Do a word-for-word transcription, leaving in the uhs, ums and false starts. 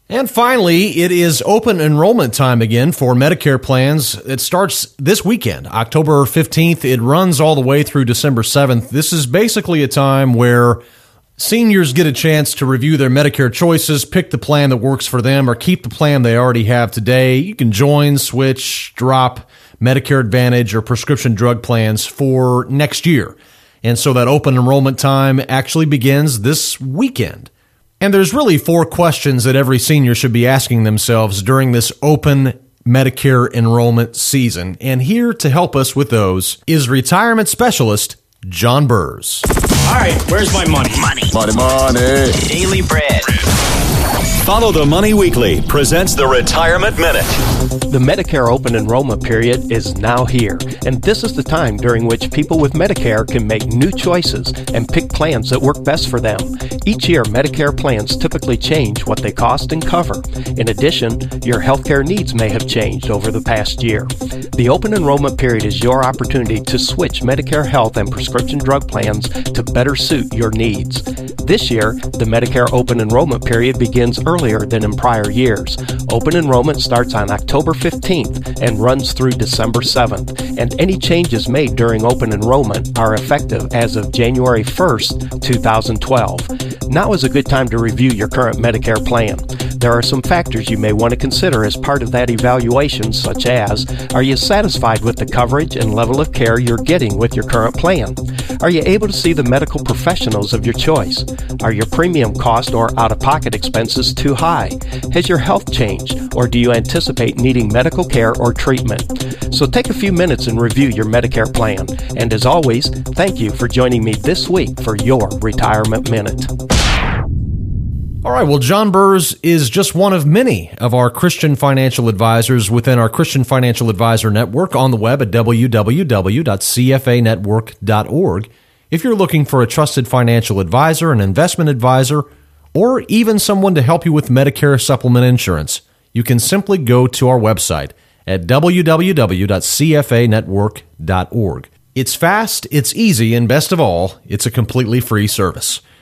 And finally, it is open enrollment time again for Medicare plans. It starts this weekend, October fifteenth. It runs all the way through December seventh. This is basically a time where seniors get a chance to review their Medicare choices, pick the plan that works for them, or keep the plan they already have today. You can join, switch, drop Medicare Advantage or prescription drug plans for next year. And so that open enrollment time actually begins this weekend. And there's really four questions that every senior should be asking themselves during this open Medicare enrollment season. And here to help us with those is retirement specialist John Burrs. All right, where's my money? Money. Money, money. Daily bread. Follow the Money Weekly presents the Retirement Minute. The Medicare open enrollment period is now here, and this is the time during which people with Medicare can make new choices and pick plans that work best for them. Each year, Medicare plans typically change what they cost and cover. In addition, your healthcare needs may have changed over the past year. The open enrollment period is your opportunity to switch Medicare health and prescription drug plans to better suit your needs. This year, the Medicare open enrollment period begins earlier than in prior years. Open enrollment starts on October fifteenth and runs through December seventh, and any changes made during open enrollment are effective as of January first, two thousand twelve. Now is a good time to review your current Medicare plan. There are some factors you may want to consider as part of that evaluation, such as, are you satisfied with the coverage and level of care you're getting with your current plan? Are you able to see the medical professionals of your choice? Are your premium cost or out-of-pocket expenses too high? Has your health changed, or do you anticipate needing medical care or treatment? So take a few minutes and review your Medicare plan. And as always, thank you for joining me this week for your Retirement Minute. All right, well, John Burrs is just one of many of our Christian financial advisors within our Christian Financial Advisor Network on the web at w w w dot c f a network dot org. If you're looking for a trusted financial advisor, an investment advisor, or even someone to help you with Medicare supplement insurance, you can simply go to our website at w w w dot c f a network dot org. It's fast, it's easy, and best of all, it's a completely free service.